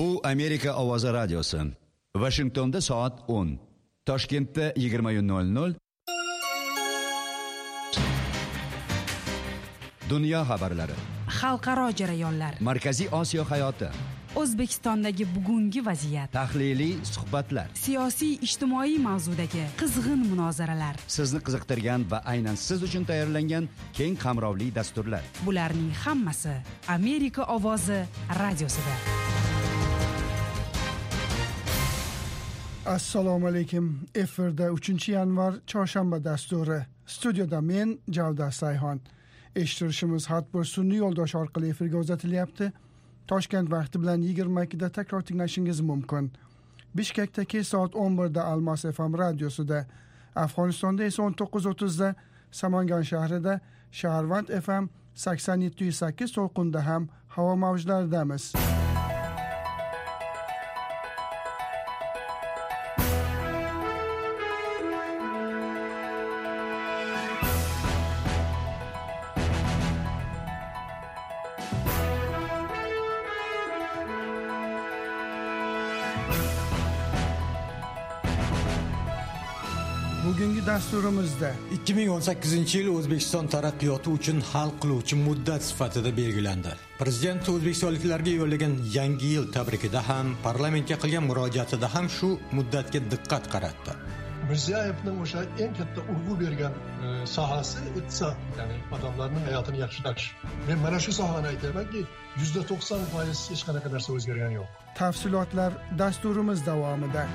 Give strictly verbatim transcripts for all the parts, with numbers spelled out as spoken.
Bu Amerika Ovozi radiosi. Washingtonda soat o'n, Toshkentda yigirma nol nol. Dunyo xabarlari, xalqaro jarayonlar, Markaziy Osiyo hayoti, O'zbekistondagi bugungi vaziyat, tahliliy suhbatlar, siyosiy ijtimoiy mavzudagi qizg'in munozaralar, sizni qiziqtirgan va aynan siz uchun tayyorlangan keng qamrovli dasturlar. Bularning hammasi Amerika Ovozi radiosida. Assalomu alaykum. Efirda uchinchi yanvar chorshanba dasturi. Studiyada men Javdar Sayxon. Eshittirishimiz har bir sun'iy yo'ldosh orqali efirga uzatilyapti. Toshkent vaqti bilan yigirma ikkida takror tinglashingiz mumkin. Bishkekdagi soat o'n birda Almos F M radiosida, Afg'onistonda esa o'n to'qqiz o'ttizda Samangan shahrida Shaharvand F M sakson yetti nuqta sakkiz to'lqinda ham havo mavjlaridamiz. Bugungi dasturimizda ikki ming o'n sakkizinchi yil O'zbekiston taraqqiyoti uchun hal qiluvchi muddat sifatida belgilandi. Prezident o'zbekistonliklarga yo'llagan yangi yil tabrikida ham, parlamentga qilgan murojaatida ham shu muddatga diqqat qaratdi. Mirziyoyevning o'sha eng katta urg'u bergan e, sohasi iqtisod, ya'ni odamlarning hayotini yaxshilash. Men mana shu sohani aytamanki, yuzda to'qson foiz hech qanaqa narsa o'zgargani yo'q. Tafsilotlar dasturimiz davomida.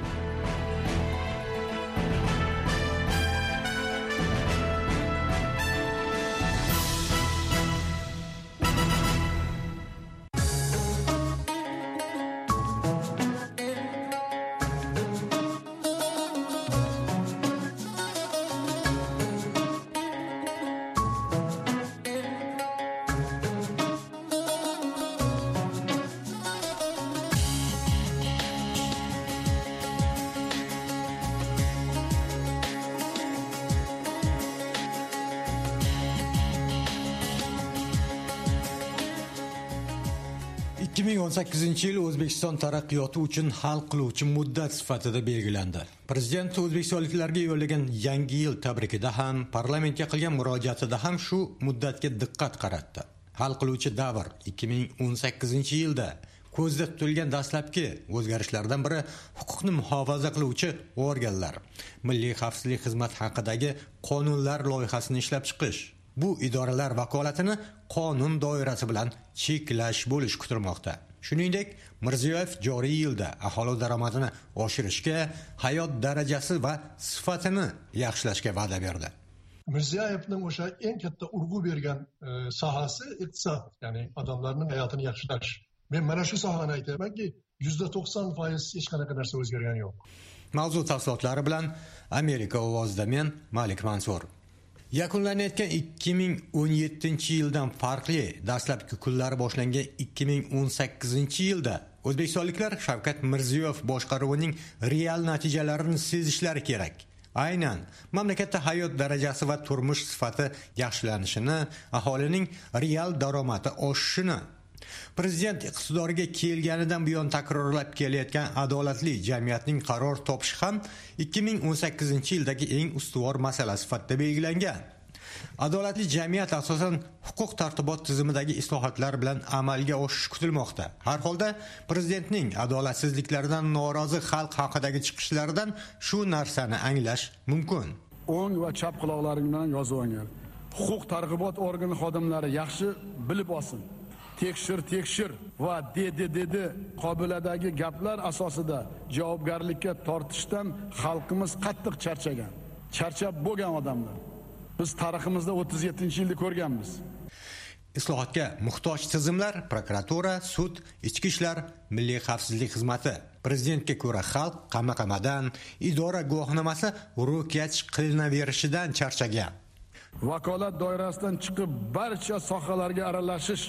ikki ming o'n sakkizinchi yil O'zbekiston taraqqiyoti uchun hal qiluvchi muddat sifatida belgilandi. Prezident o'zbekistonliklarga yo'llagan yangi yil tabrikida ham, parlamentga qilgan murojaatida ham shu muddatga diqqat qaratdi. Hal qiluvchi davr ikki ming o'n sakkizinchi yilda ko'zda tutilgan dastlabki o'zgarishlardan biri huquqni muhofaza qiluvchi organlar, Milliy xavfsizlik xizmati haqidagi qonunlar loyihasini ishlab chiqish. Bu idoralar vakolatini qonun doirasi bilan cheklash bo'lish kutilmoqda. Shuningdek, Mirziyoyev joriy yilda aholi daromadini oshirishga, hayot darajasi va sifatini yaxshilashga va'da berdi. Mirziyoyevning o'sha eng katta urg'u bergan e, sohasi iqtisod, ya'ni odamlarning hayotini yaxshilash. Men mana shu sohani aytamanki, yuzda to'qson foiz hech qanaqa narsa o'zgargani yo'q. Mavzu tafsilotlari bilan Amerika Ovozida men Malik Mansur. Yakunlanayotgan ikki ming o'n yettinchi yildan farqli dastlabki kunlari boshlangan ikki ming o'n sakkizinchi yilda o'zbekistonliklar Shavkat Mirziyoyev boshqaruvining real natijalarini sezishlari kerak. Aynan mamlakatda hayot darajasi va turmush sifati yaxshilanishini, aholining real daromadi oshishini, Prezident iqtidoriga kelganidan buyon takrorlab kelayotgan adolatli jamiyatning qaror topishi ham ikki ming o'n sakkizinchi yildagi eng ustuvor masala sifatida belgilangan. Adolatli jamiyat asosan huquq tartibot tizimidagi islohotlar bilan amalga oshishi kutilmoqda. Har holda prezidentning adolatsizliklaridan norozi xalq haqidagi chiqishlaridan shu narsani anglash mumkin. O'ng va chap quloqlaringdan yozib olinglar. Huquq targ'ibot organi xodimlari yaxshi bilib olsin. Tekshir, tekshir va dedi dedi qobiladagi gaplar asosida javobgarlikka tortishdan xalqimiz qattiq charchagan. Charchab bo'lgan odamlar. Biz tariximizda o'ttiz yettinchi yilda ko'rganmiz. Islohotga muhtoj tizimlar, prokuratura, sud, ichki ishlar, milliy xavfsizlik xizmati. Prezidentga ko'ra xalq qama-qamadan, idora guvohnomasi ro'kach qilinaverishidan charchagan. Vakolat doirasidan chiqib barcha sohalarga aralashish,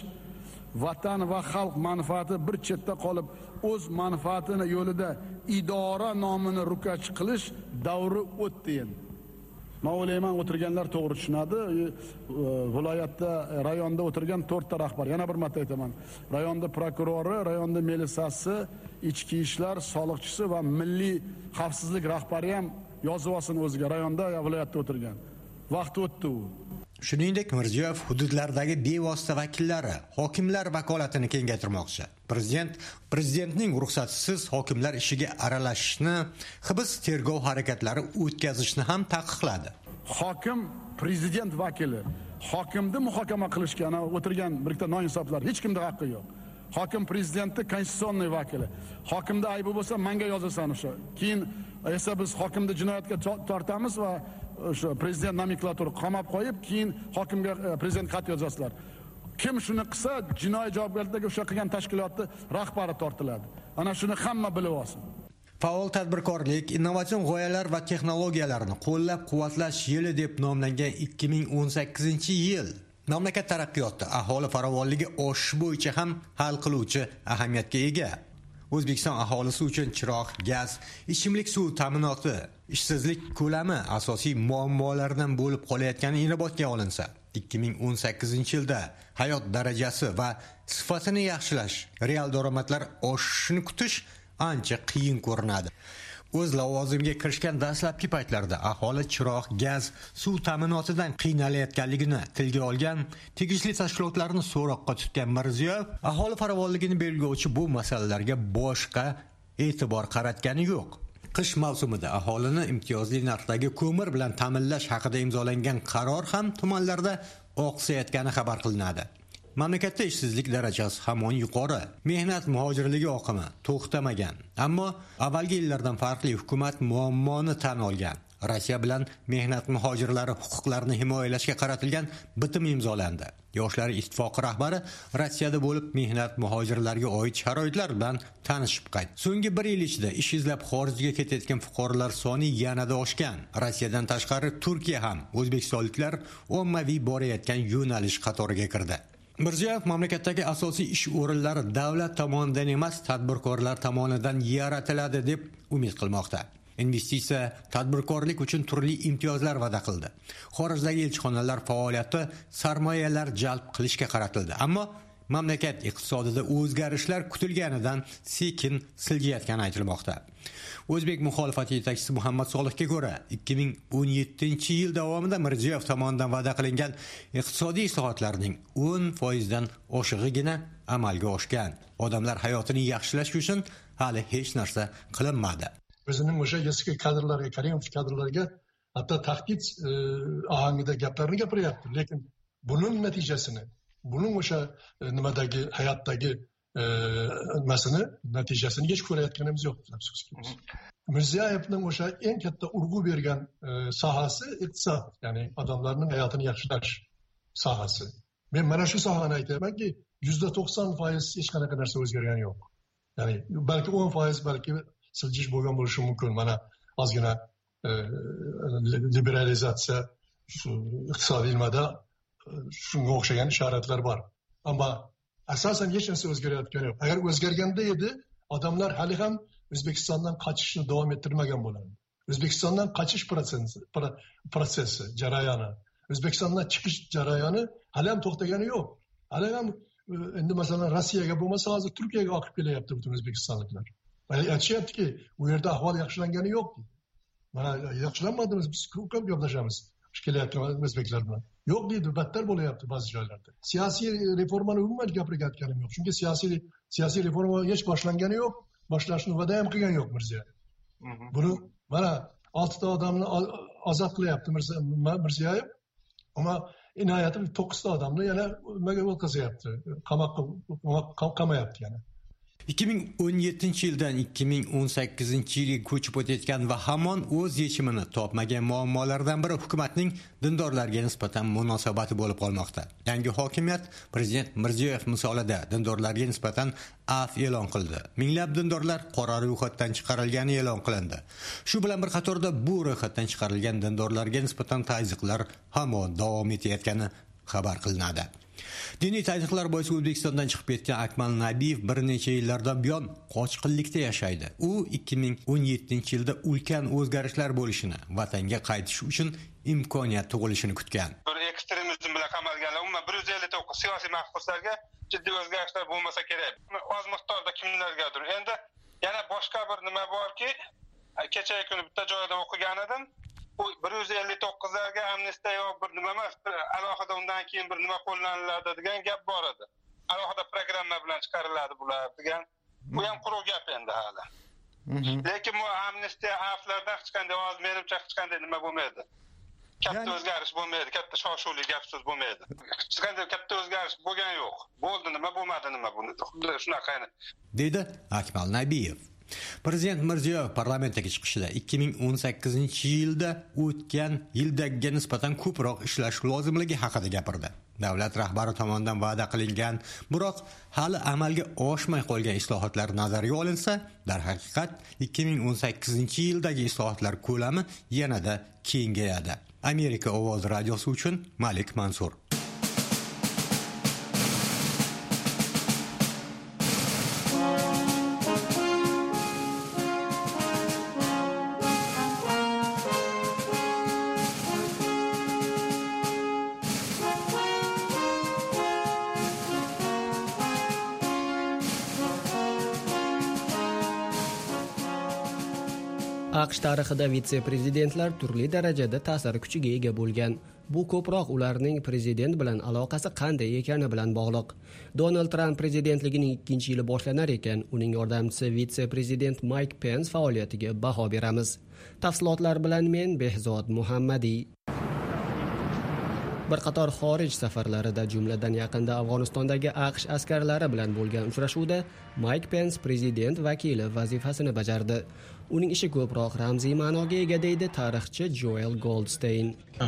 vatan va xalq manfaati bir chetda qolib, o'z manfaatini yo'lida idora nomini ro'kach qilish davri o'tdi endi. Men o'ylayman o'tirganlar to'g'ri tushunadi. Viloyatda, rayonda o'tirgan to'rtta rahbar, yana bir marta aytaman. Rayonda prokurori, rayonda milisiyasi, ichki ishlar soliqchisi va milliy xavfsizlik rahbari ham yozib olsin o'ziga, rayonda va viloyatda o'tirgan. Vaqt o'tdi u. Shuningdek, Mirziyoyev hududlardagi bevosita vakillari, hokimlar vakolatini kengaytirmoqchi. Prezident prezidentning ruxsatisiz hokimlar ishiga aralashishni, hibs tergov harakatlari o'tkazishni ham taqiqladi. Hokim prezident vakili, hokimni muhokama qilishga o'tirgan bir ikkita noinsoflar hech kimda haqqi yo'q. Hokim prezidentning konstitutsioniy vakili. Hokimda aybi bo'lsa, menga yozasan o'sha. Keyin esa biz hokimni jinoyatga tortamiz va o'sha prezident nomenklatura qamab qo'yib, keyin hokimga prezident xat yozasizlar. Kim shuni qilsa, jinoiy javobgarlikka o'sha qilgan tashkilotning rahbari tortiladi. Ana shuni hamma bilib olsin. Faol tadbirkorlik, innovatsion g'oyalar va texnologiyalarni qo'llab-quvvatlash yili deb nomlangan ikki ming o'n sakkizinchi yil mamlakat taraqqiyotida aholi farovonligi oshishi bo'yicha ham hal qiluvchi ahamiyatga ega. O'zbekiston aholisi uchun chiroq, gaz, ichimlik suv ta'minoti, ishsizlik ko'lami asosiy muammolardan bo'lib qolayotgani inobatga olinsa, ikki ming o'n sakkizinchi yilda hayot darajasi va sifatini yaxshilash, real daromadlar oshishini kutish ancha qiyin ko'rinadi. O'z lavozimiga kirishgan dastlabki paytlarda aholi chiroq, gaz, suv ta'minotidan qiynalayotganligini tilga olgan, tegishli tashkilotlarni so'roqqa tutgan Mirziyoyev aholi farovonligini belgilovchi bu masalalarga boshqa e'tibor qaratgani yo'q. Qish mavsumida aholini imtiyozli narxdagi ko'mir bilan ta'minlash haqida imzolangan qaror ham tumanlarda oqsayotgani xabar qilinadi. Mamlakatda ishsizlik darajasi hamon yuqori, mehnat muhojirligi oqimi to'xtamagan. Ammo avvalgi yillardan farqli hukumat muammoni tan olgan. Rossiya bilan mehnat muhojirlari huquqlarini himoyalashga qaratilgan bitim imzolandi. Yoshlar ittifoqi rahbari Rossiyada bo'lib mehnat muhojirlariga oid sharoitlar bilan tanishib qaytdi. So'nggi bir yil ichida ish izlab xorijga ketayotgan fuqarolar soni yanada oshgan. Rossiyadan tashqari Turkiya ham o'zbekistonliklar ommaviy borayotgan yo'nalish qatoriga kirdi. Mirziyoyev mamlakatdagi asosiy ish o'rinlari davlat tomonidan emas, tadbirkorlar tomonidan yaratiladi deb umid qilmoqda. Investitsiya, tadbirkorlik uchun turli imtiyozlar va'da qildi. Xorijdagi elchixonalar faoliyati sarmoyalar jalb qilishga qaratildi. Ammo mamlakat iqtisodida o'zgarishlar kutilganidan sekin siljayotgani aytilmoqda. O'zbek muxolifati yetakchisi Muhammad Solihga ko'ra, ikki ming o'n yettinchi yil davomida Mirziyoyev tomonidan va'da qilingan iqtisodiy islohotlarning o'n foiz dan oshig'igina amalga oshgan. Odamlar hayotini yaxshilash uchun hali hech narsa qilinmadi. O'zining o'sha eski kadrlarga, Karimov kadrlarga hatto tahdid ohangida gaplarni gapiryapti, lekin buning natijasini, buning o'sha nimadagi hayotdagi nimasini, natijasini hech ko'rayotganimiz yo'q. Mirziyoyevning o'sha eng katta urg'u bergan sohasi iqtisod, ya'ni odamlarning hayotini yaxshilash sohasi. Men mana shu sohani aytamanki, yuzda to'qson foiz hech qanaqa narsa o'zgargani yo'q. Ya'ni balki o'n foiz balki siljish bo'lgan bo'lishi mumkin. Mana ozgina liberalizatsiya iqtisodiy nimada shunga o'xshagan ishoratlar bor. Ammo asosan hech narsa o'zgarayotgani yo'q. Agar o'zgarganda edi, odamlar hali ham O'zbekistondan qochishni davom ettirmagan bo'lardi. O'zbekistondan qochish prosesi, jarayoni, O'zbekistondan chiqish jarayoni hali ham to'xtagani yo'q. Hali ham endi masalan Rossiyaga bo'lmasa hozir Turkiyaga oqib kelyapti butun o'zbekistonliklar. Aytishyaptiki, u yerda ahvol yaxshilangani yo'q deydi. Mana yaxshilanmadimiz, biz ko'p gaplashamiz kelayotgan o'zbeklar bilan. Yo'q deydi, battar bo'layapti ba'zi joylarda. Siyosiy reformani umuman gapirayotganim yo'q. Chunki siyosiy siyosiy reforma hech boshlangani yo'q, boshlashni va'da ham qilgan yo'q Mirziyoyev. Buni mana oltita odamni ozod qilyapti Mirziyoyev, ammo inoyati to'qqizta odamni yana nimaga o'tkazyapti, qamoqqa qamayapti yana. ikki ming o'n yettinchi yildan ikki ming o'n sakkizinchi yilga ko'chib o'tayotgan va hamon o'z yechimini topmagan muammolardan biri hukumatning dindorlarga nisbatan munosabati bo'lib qolmoqda. Yangi hokimiyat prezident Mirziyoyev misolida dindorlarga nisbatan af e'lon qildi. Minglab dindorlar qora ro'yxatdan chiqarilgani e'lon qilindi. Shu bilan bir qatorda bu ro'yxatdan chiqarilgan dindorlarga nisbatan tazyiqlar hamon davom etayotgani xabar qilinadi. Diniy tazyiqlar bois O'zbekistondan chiqib ketgan Akmal Nabiyev bir necha yillardan buyon qochqinlikda yashaydi. U ikki ming o'n yettinchi yilda ulkan o'zgarishlar bo'lishini, vatanga qaytish uchun imkoniyat tug'ilishini kutgan. Bir ekstremizm bilan qamalganlar, umuman bir yuz ellik to'qqiz siyosiy mahbuslarga jiddiy o'zgarishlar bo'lmasa kerak. Oz miqdorda kimlargadir. Endi yana boshqa bir nima borki, kechagi kuni bitta joyda o'qigan edim. Bu bir yuz ellik to'qqizlarga amnistiya yo'q, bir nima emas, alohida undan keyin bir nima qo'llaniladi degan gap bor edi. Alohida programma bilan chiqariladi bular degan. Bu ham quruq gap endi hali. Lekin bu amnistiya harflardan hech qanday oz menimcha hech qanday nima bo'lmaydi. Katta o'zgarish bo'lmaydi, katta shov-shuvli gap so'z bo'lmaydi. Hech qanday katta o'zgarish bo'lgan yo'q. Bo'ldi nima, bo'lmadi nima buni. Xuddi shunaqa dedi Akmal Nabiyev. Prezident Mirziyoyev parlamentdagi chiqishida ikki ming o'n sakkizinchi yilda o'tgan yildagiga nisbatan ko'proq ishlash lozimligi haqida gapirdi. Davlat rahbari tomonidan va'da qilingan, biroq hali amalga oshmay qolgan islohotlar nazarga olinsa, darhaqiqat ikki ming o'n sakkizinchi yildagi islohotlar ko'lami yanada kengayadi. Amerika ovozi radiosi uchun Malik Mansur. AQSh tarixida vitse-prezidentlar turli darajada ta'sir kuchiga ega bo'lgan. Bu ko'proq ularning prezident bilan aloqasi qanday ekani bilan bog'liq. Donald Trump prezidentligining ikkinchi yili boshlanar ekan, uning yordamchisi vitse-prezident Mike Pence faoliyatiga baho beramiz. Tafsilotlar bilan men Behzod Muhammadiy. Bir qator xorij safarlarida, jumladan yaqinda Afg'onistondagi AQSh askarlari bilan bo'lgan uchrashuvda Mike Pence prezident vakili vazifasini bajardi. Uning ishi ko'proq ramziy ma'noga ega deydi tarixchi Joel Goldstein.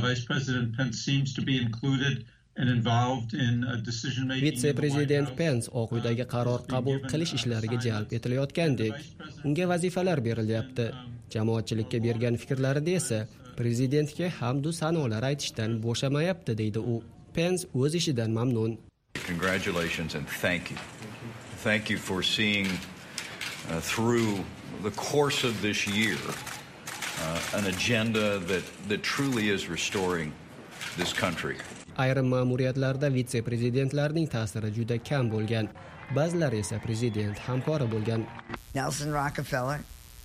Vitse-prezident Pence Oq uydagi qaror qabul qilish ishlariga jalb etilayotgandek, unga vazifalar berilyapti. Jamoatchilikka bergan fikrlarida esa prezidentga hamdu sanolar aytishdan bo'shamayapti deydi u. Pence o'z ishidan mamnun. Congratulations and thank you. Thank you for seeing uh, through the course of this year uh, an agenda that that truly is restoring this country. Ayrim ma'muriyatlarda vitse-prezidentlarning ta'siri juda kam bo'lgan. Ba'zilari esa prezident hamkori bo'lgan. Nelson Rockefeller,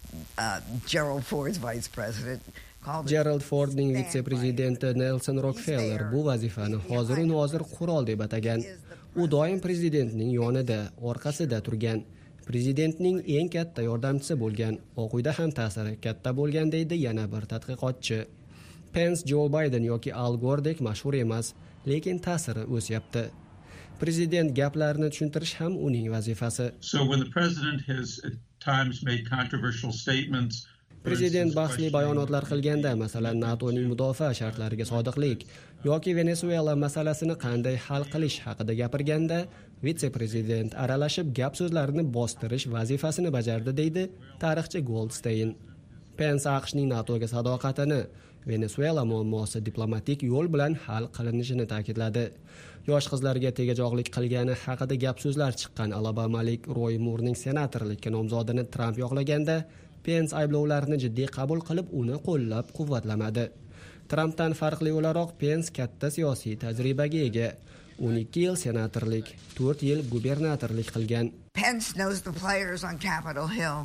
uh, Gerald Ford's vice president. Gerald Fordning vitse-prezidenti Nelson Rockefeller bu vazifani hozir u hozir qurol deb atagan. U doim prezidentning yonida, orqasida turgan. Prezidentning eng katta yordamchisi bo'lgan. Oq uyda ham ta'siri katta bo'lgan deydi yana bir tadqiqotchi. Pence Joe Biden yoki Al Goredek mashhur emas, lekin ta'siri o'syapti. Prezident gaplarini tushuntirish ham uning vazifasi. So when the president has at times made controversial statements, Prezident bahsli bayonotlar qilganda, masalan, NATOning mudofaa shartlariga sodiqlik yoki Venezuela masalasini qanday hal qilish haqida gapirganda, vitse-prezident aralashib gap so'zlarini bostirish vazifasini bajardi deydi tarixchi Goldstein. Pence AQShning NATOga sadoqatini, Venezuela muammosi diplomatik yo'l bilan hal qilinishini ta'kidladi. Yosh qizlarga tegajog'lik qilgani haqida gap so'zlar chiqqan alabamalik Roy Moorening senatorlikka nomzodini Trump yoqlaganda, Pence ayblovlarni jiddiy qabul qilib, uni qo'llab-quvvatlamadi. Trumpdan farqli o'laroq Pence katta siyosiy tajribaga ega. o'n ikki yil senatorlik, to'rt yil gubernatorlik qilgan. Pence knows the players on Capitol Hill.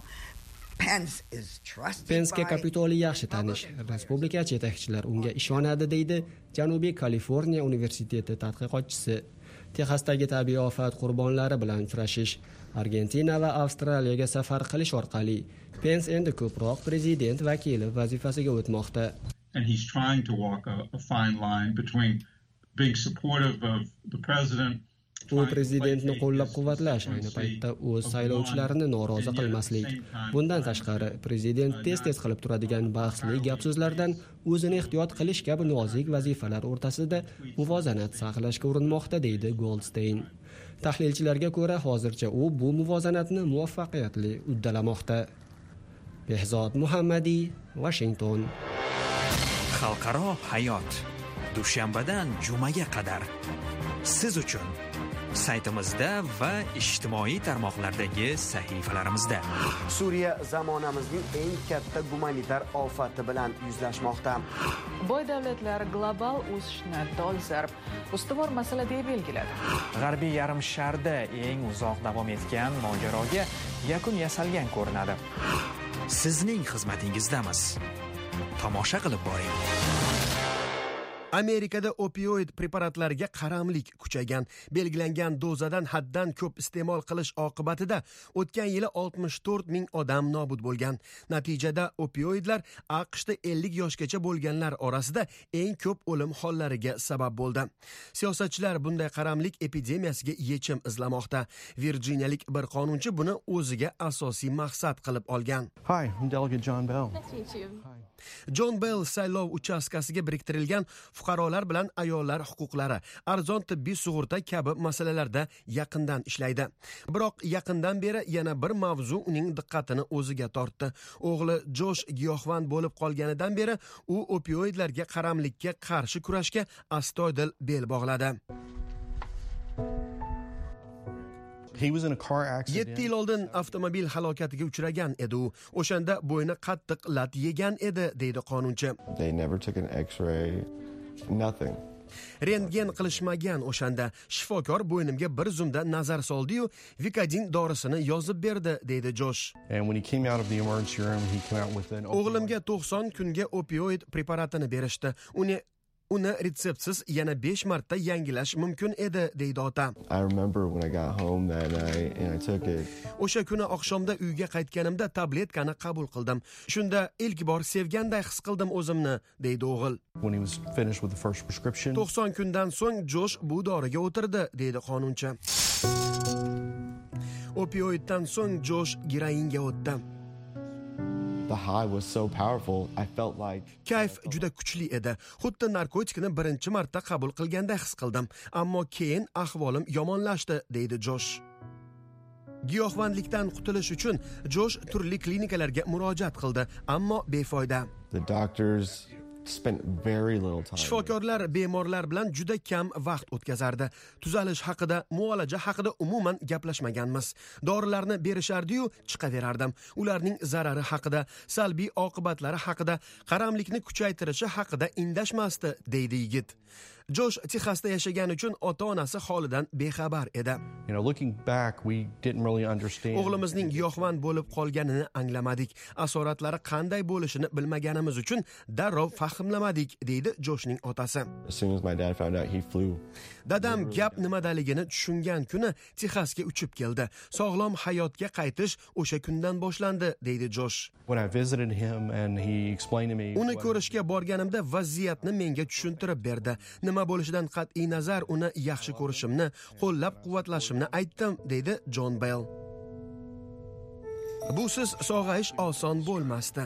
Pence is trusted. Pence'ga Kapitoliy yaxshi tanish. Respublikachi yetakchilar unga ishonadi deydi Janubiy Kaliforniya universiteti tadqiqotchisi. Texasdagi tabiiy ofat qurbonlari bilan uchrashish, Argentina va Avstraliyaga safar qilish orqali Pence endi ko'proq prezident vakili vazifasiga o'tmoqda. And he's trying to walk a, a fine line between being supportive of the president. U prezidentni qo'llab-quvvatlash, ayni paytda o'z saylovchilarini norozi qilmaslik. Bundan tashqari, prezident tez-tez qilib turadigan bahsli gap-so'zlardan o'zini ehtiyot qilish kabi nozik vazifalar o'rtasida muvozanat saqlashga urinmoqda deydi Goldstein. Tahlilchilarga ko'ra, hozircha u bu muvozanatni muvaffaqiyatli uddalamoqda. Behzod Muhammadiy, Washington. Xalqaro hayot. Dushanbadan jumaga qadar siz uchun saytimizda va ijtimoiy tarmoqlardagi sahifalarimizda. Suriya zamonamizning eng katta gumanitar ofati bilan yuzlashmoqda. Boy davlatlar global o'sishni dolzarb ustuvor masala deb belgiladi. G'arbiy yarim sharda eng uzoq davom etgan mojaroga yakun yasalgan ko'rinadi. Sizning xizmatingizdamiz. Tomosha qilib boring. Amerikada opioid preparatlariga qaramlik kuchaygan. Belgilangan dozadan haddan ko'p iste'mol qilish oqibatida o'tgan yili oltmish to'rt ming odam nobud bo'lgan. Natijada opioidlar AQShda ellik yoshgacha bo'lganlar orasida eng ko'p o'lim hollariga sabab bo'ldi. Siyosatchilar bunday qaramlik epidemiyasiga yechim izlamoqda. Virjiniyalik bir qonunchi buni o'ziga asosiy maqsad qilib olgan. Hi, I'm Delegate John Bell. Nice to meet you. John Bell saylov uchastkasiga biriktirilgan fuqarolar bilan ayollar huquqlari, arzon tibbiy sug'urta kabi masalalarda yaqindan ishlaydi. Biroq yaqindan beri yana bir mavzu uning diqqatini o'ziga tortdi. O'g'li Josh giyohvand bo'lib qolganidan beri u opioidlarga qaramlikka qarshi kurashga astoydil bel bog'ladi. yetti yil oldin avtomobil halokatiga uchragan edi u. O'shanda bo'yni qattiq lat yegan edi, deydi qonunchi. They never took an X-ray, nothing. Rentgen qilishmagan o'shanda. Shifokor bo'ynimga bir zumda nazar soldi-yu, Vicodin dorisini yozib berdi, deydi Josh. And when he came out of the emergency room, he came out with an O'g'limga to'qson kunga opioid preparatini berishdi. Uni Uni retseptsiz yana besh marta yangilash mumkin edi, deydi ota. I remember when I got home that night and I took it. O'sha kuni oqshomda uyga qaytganimda tabletkani qabul qildim. Shunda ilk bor sevganday his qildim o'zimni, deydi o'g'il. When he was finished with the first prescription. to'qson kundan so'ng Josh bu doriga o'tirdi, deydi qonunchi. Opioiddan so'ng Josh giroinga o'tdi. The high was so powerful, I felt like Kayf juda kuchli edi. Xuddi narkotikni birinchi marta qabul qilganda his qildim, ammo keyin ahvolim yomonlashdi, deydi Josh. Giyohvandlikdan qutulish uchun Josh turli klinikalarga murojaat qildi, ammo befoyda. The doctors spent very little time. Shifokorlar bemorlar bilan juda kam vaqt o'tkazardi. Tuzalish haqida, muolaja haqida umuman gaplashmaganmiz. Dorilarni berishardi-yu, chiqaverardim. Ularning zarari haqida, salbiy oqibatlari haqida, qaramlikni kuchaytirishi haqida indashmasdi, deydi yigit. Josh Texasda yashagan uchun ota-onasi holidan bexabar edi. You know, looking back, we didn't really understand. O'g'limizning giyohvand bo'lib qolganini anglamadik. Asoratlari qanday bo'lishini bilmaganimiz uchun darrov fahmlamadik, deydi Joshning otasi. As soon as my dad found out, he flew. Dadam gap nimadaligini tushungan kuni Texasga uchib keldi. Sog'lom hayotga qaytish o'sha kundan boshlandi, deydi Josh. When I visited him and he explained to me. Uni ko'rishga borganimda vaziyatni menga tushuntirib berdi. Nima bo'lishidan qat'iy nazar uni yaxshi ko'rishimni, qo'llab-quvvatlashimni aytdim, deydi John Bell. Busiz sog'ayish oson bo'lmasdi.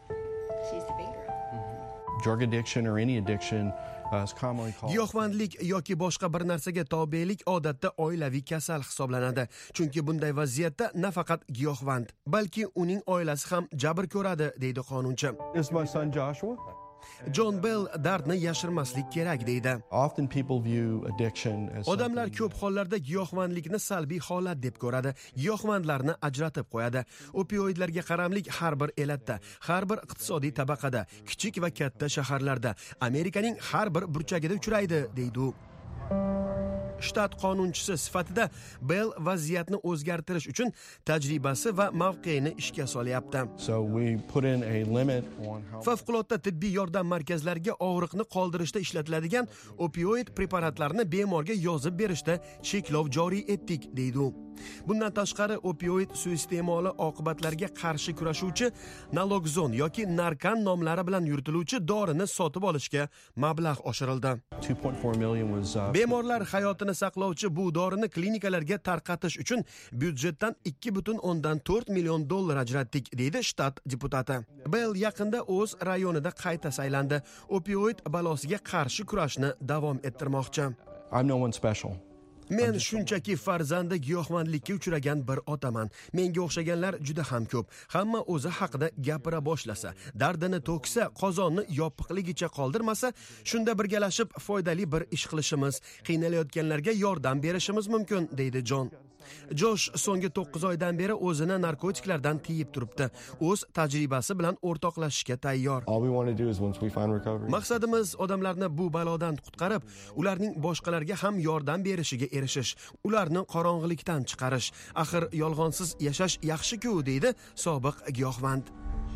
Drug addiction or any addiction is commonly called. Giyohvandlik yoki boshqa bir narsaga tobelik odatda oilaviy kasal hisoblanadi. Chunki bunday vaziyatda nafaqat giyohvand, balki uning oilasi ham jabr ko'radi, deydi qonunchi. Is my son Joshua? John Bell dardni yashirmaslik kerak, deydi. Often people view addiction as Odamlar ko'p hollarda giyohvandlikni salbiy holat deb ko'radi. Giyohvandlarni ajratib qo'yadi. Opioidlarga qaramlik har bir elatda, har bir iqtisodiy tabaqada, kichik va katta shaharlarda, Amerikaning har bir burchagida uchraydi, deydi u. Shtat qonunchisi sifatida Bell vaziyatni o'zgartirish uchun tajribasi va mavqeini ishga solyapti. So we put in a limit on how Favqulodda tibbiy yordam markazlariga og'riqni qoldirishda ishlatiladigan opioid preparatlarni bemorga yozib berishda cheklov joriy etdik, deydi u. Bundan tashqari opioid suiiste'moli oqibatlariga qarshi kurashuvchi Naloxone yoki Narcan nomlari bilan yuritiluvchi dorini sotib olishga mablag' oshirildi. two point four million was uh, Bemorlar hayotini saqlovchi bu dorini klinikalarga tarqatish uchun byudjetdan ikki butun o'ndan to'rt million dollar ajratdik, deydi shtat deputati. Bell yaqinda o'z rayonida qayta saylandi. Opioid balosiga qarshi kurashni davom ettirmoqchi. I'm no one special. Men shunchaki farzandi giyohvandlikka uchragan bir otaman. Menga o'xshaganlar juda ham ko'p. Hamma o'zi haqida gapira boshlasa, dardini to'ksa, qozonni yopiqligicha qoldirmasa, shunda birgalashib foydali bir ish qilishimiz, qiynalayotganlarga yordam berishimiz mumkin, deydi Jon. Josh so'nggi to'qqiz oydan beri o'zini narkotiklardan tiyib turibdi. O'z tajribasi bilan o'rtoqlashishga tayyor. Maqsadimiz odamlarni bu balodan qutqarib, ularning boshqalarga ham yordam berishiga erishish, ularni qorong'ilikdan chiqarish. Axir yolg'onsiz yashash yaxshi-ku, deydi sobiq giyohvand.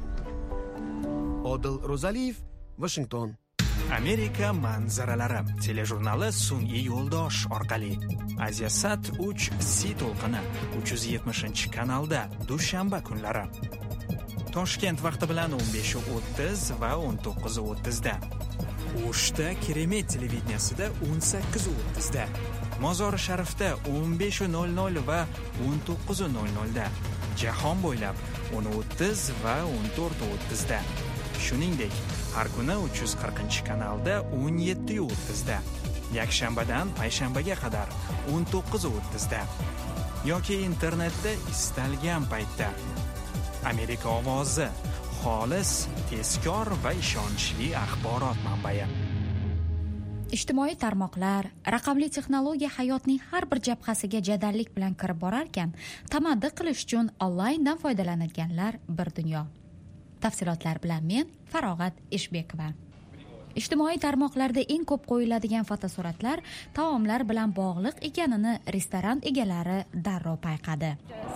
Odil Rozaliyev, Washington. Amerika manzaralari telejurnali sun'iy yo'ldosh orqali Aziyasat uch C to'lqini uch yuz yetmishinchi kanalda dushanba kunlari Toshkent vaqti bilan o'n besh o'ttiz va o'n to'qqiz o'ttiz da, O'shda Keremet televideniyasida o'n sakkiz o'ttiz da, Mozori Sharifda o'n besh nol nol va o'n to'qqiz nol nol da, jahon bo'ylab o'n o'ttiz va o'n to'rt o'ttiz da. Shuningdek, har kuni uch yuz qirqinchi kanalda o'n yetti o'ttiz da, yakshanbadan payshanbaga qadar o'n to'qqiz o'ttiz da yoki internetda istalgan paytda. Amerika ovozi, xolis, tezkor va ishonchli axborot manbai. Ijtimoiy tarmoqlar, raqamli texnologiya hayotning har bir jabhasiga jadallik bilan kirib borarkan, tamaddi qilish uchun onlayndan foydalanadiganlar bir dunyo. Tafsilotlar bilan men Farog'at Eshbekova. Ijtimoiy tarmoqlarda eng ko'p qo'yiladigan fotosuratlar taomlar bilan bog'liq ekanini restoran egalari darrov payqadi.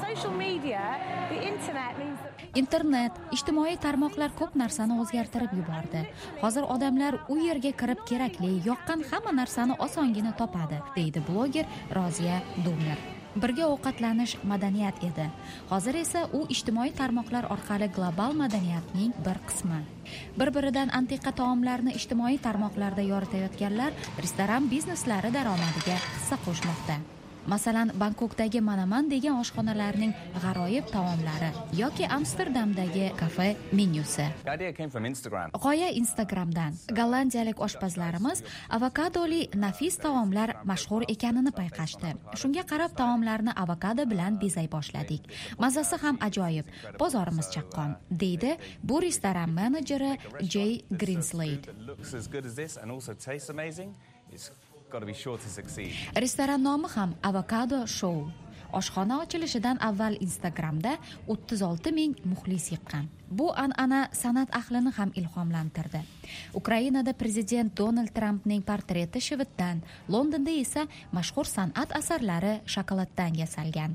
Internet, ijtimoiy tarmoqlar ko'p narsani o'zgartirib yubordi. Hozir odamlar u yerga kirib kerakli, yoqqan hamma narsani osongina topadi, deydi bloger Roziya Dumler. Birga ovqatlanish madaniyat edi. Hozir esa u ijtimoiy tarmoqlar orqali global madaniyatning bir qismi. Bir-biridan antiqa taomlarni ijtimoiy tarmoqlarda yoritayotganlar restoran bizneslari daromadiga hissa qo'shmoqda. Masalan, Bangkokdagi Manaman degan oshxonalarning g'aroyib taomlari yoki Amsterdamdagi kafe menyusi. G'oya Instagramdan. Gollandiyalik oshpazlarimiz avokadoli nafis taomlar mashhur ekanini payqashdi. Shunga qarab taomlarni avokado bilan bezay boshladik. Mazasi ham ajoyib. Bozorimiz chaqqon, deydi bu restoran menejeri Jay Greenslade. Restoran nomi ham Avocado Show. Oshxona ochilishidan avval Instagramda o'ttiz olti ming muxlis yiqqan. Bu an'ana san'at ahlini ham ilhomlantirdi. Ukrainada prezident Donald Trampning portreti shivitdan, Londonda esa mashhur san'at asarlari shokoladdan yasalgan.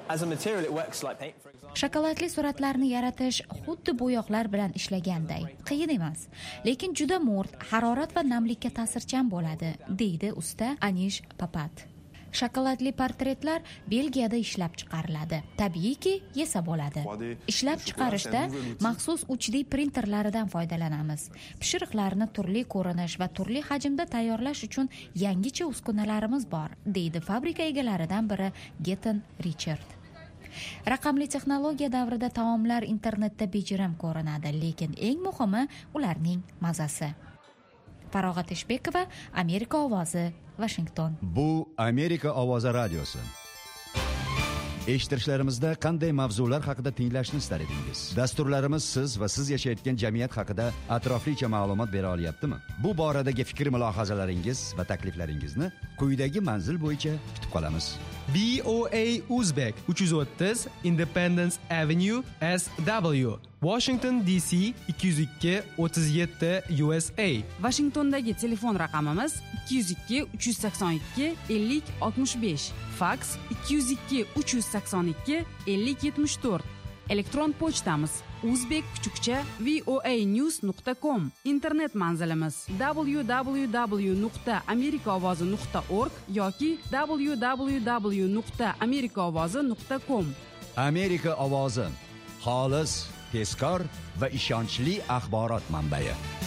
Shokoladli suratlarni yaratish xuddi bo'yoqlar bilan ishlaganday qiyin emas, lekin juda mo'rt, harorat va namlikka ta'sirchan bo'ladi, deydi usta Anish Papat. Shokoladli portretlar Belgiyada ishlab chiqariladi. Tabiiyki, yesa bo'ladi. Ishlab chiqarishda maxsus uch D printerlaridan foydalanamiz. Pishiriqlarni turli ko'rinish va turli hajmda tayyorlash uchun yangicha uskunalarimiz bor, deydi fabrika egalaridan biri Getten Richard. Raqamli texnologiya davrida taomlar internetda bejirim ko'rinadi, lekin eng muhimi ularning mazasi. Farog'at Eshbekova, Amerika ovozi, Washington. Bu Amerika ovozi radiosi. Eshittirishlarimizda qanday mavzular haqida tinglashni istar edingiz? Dasturlarimiz siz va siz yashayotgan jamiyat haqida atroflicha ma'lumot bera olyaptimi? Bu boradagi fikr mulohazalaringiz va takliflaringizni quyidagi manzil bo'yicha kutib qolamiz. B O A Uzbek uch yuz o'ttiz Independence Avenue S W Washington D C ikki yuz ikki o'ttiz yetti U S A. Washingtondagi telefon raqamimiz ikki yuz ikki uch yuz sakson ikki ellik oltmish besh. Fax ikki yuz ikki uch yuz sakson ikki ellik yetmish to'rt. Elektron pochtamiz uzbek kuchukcha voanews nuqta com. Internet manzilimiz w w w nuqta amerika ovozi nuqta org yoki w w w nuqta amerika ovozi nuqta com. Amerika ovozi, xolis, tezkor va ishonchli axborot manbai.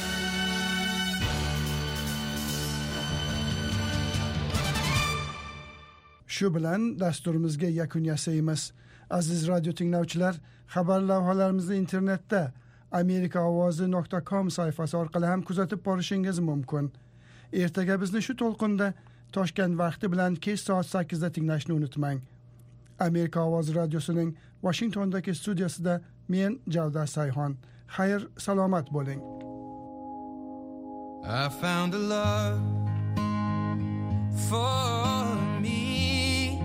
Shu bilan dasturimizga yakun yasaymiz. Aziz radio tinglovchilar, xabar lavhalarimizni internetda amerika ovozi nuqta com sayfasi orqali ham kuzatib borishingiz mumkin. Ertaga bizni shu to'lqinda Toshkent vaqti bilan kech soat sakkizda tinglashni unutmang. Amerika ovozi radiosining Washingtondagi studiyasida men Javda Sayhon. Xayr, salomat bo'ling. I found a love for me.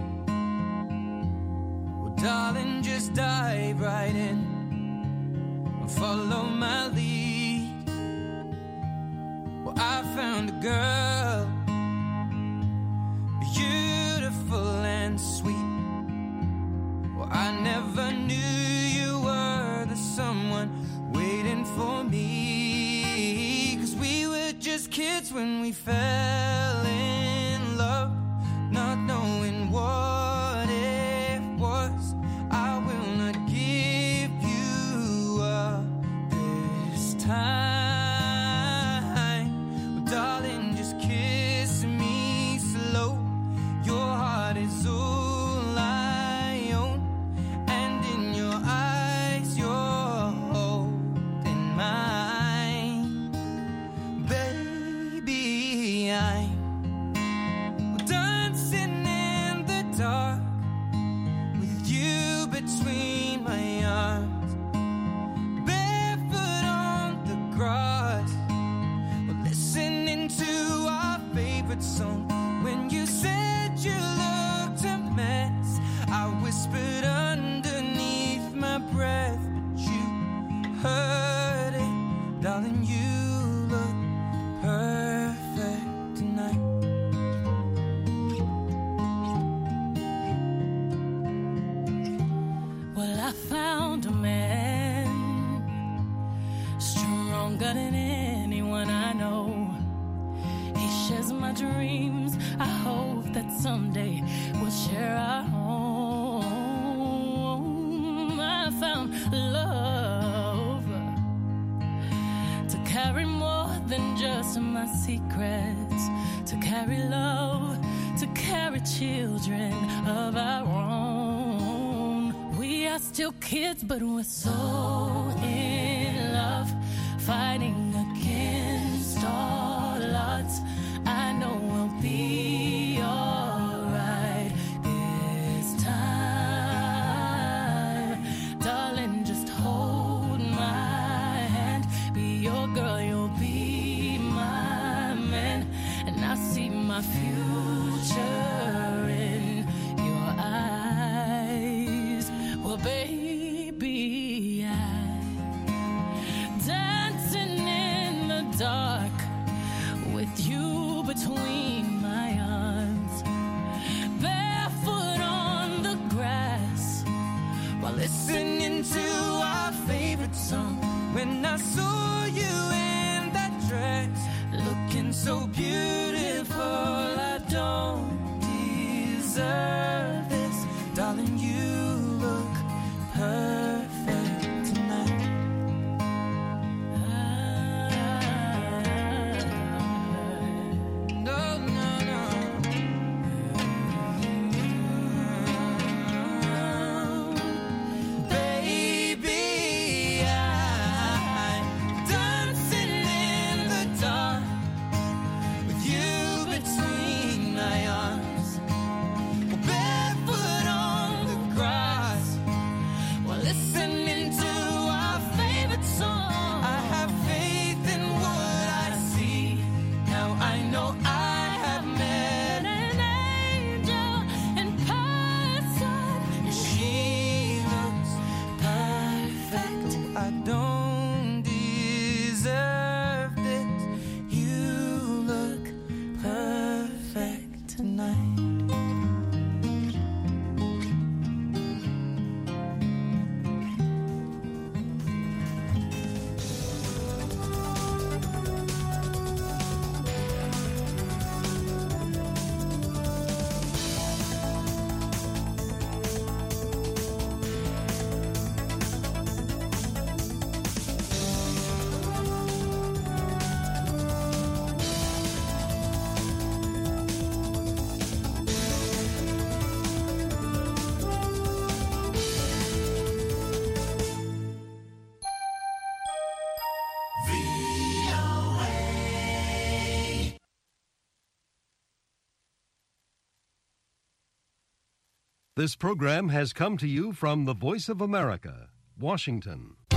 Well, darling, just dive right in and follow my lead. Well, I found a girl, beautiful and sweet. Well, I never knew you were the someone waiting for me. 'Cause we were just kids when we fell in love, not knowing what it was. I will not give you up this time. Well, darling, just kiss me slow. Your heart is all I own, and in your eyes you're holding mine. Baby, I'm dancing in the dark with you between my arms, barefoot on the grass. We're listening to our favorite song. When you said you looked a mess, I whispered underneath my breath, but you heard it. Darling, you look perfect tonight. Well, I found a man stronger than anyone I know. He shares my dreams. I hope that someday we'll share our home. I found love to carry more than just my secrets, to carry love, to carry children of our own. We are still kids, but we're so in love, fighting against all odds. I know we'll be alright this time. Darling, just hold my hand. Be your girl, you'll be my man. And I see my future in your eyes. Well, baby, I'm dancing in the dark with you between my arms, barefoot on the grass, while listening to our favorite song. When I saw you in that dress, looking so beautiful, I don't deserve this. Darling, you look perfect tonight. This program has come to you from the Voice of America, Washington.